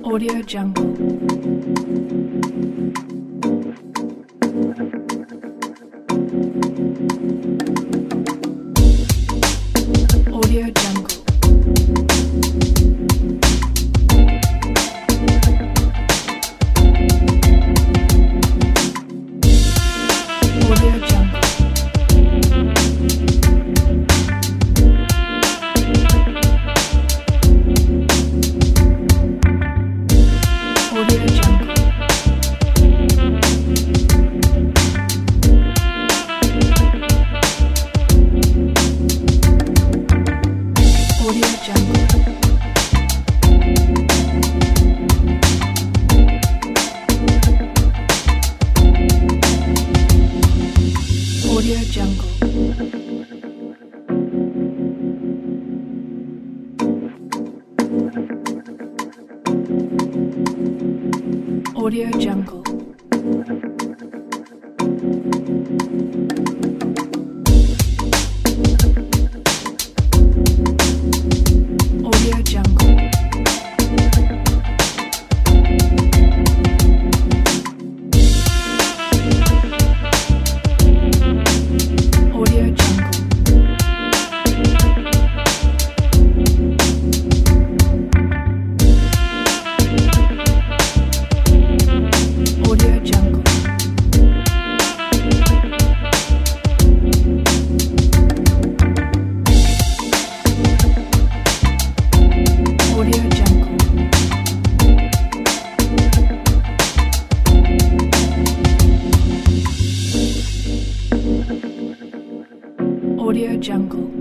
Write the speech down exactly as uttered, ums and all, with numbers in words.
Audio Jungle. Audio Jungle. Audio Jungle. Audio Jungle. Audio Jungle. Audio Jungle. Audio Jungle. Audio Jungle. Audio Jungle. Audio Jungle. Audio Jungle. Audio Jungle.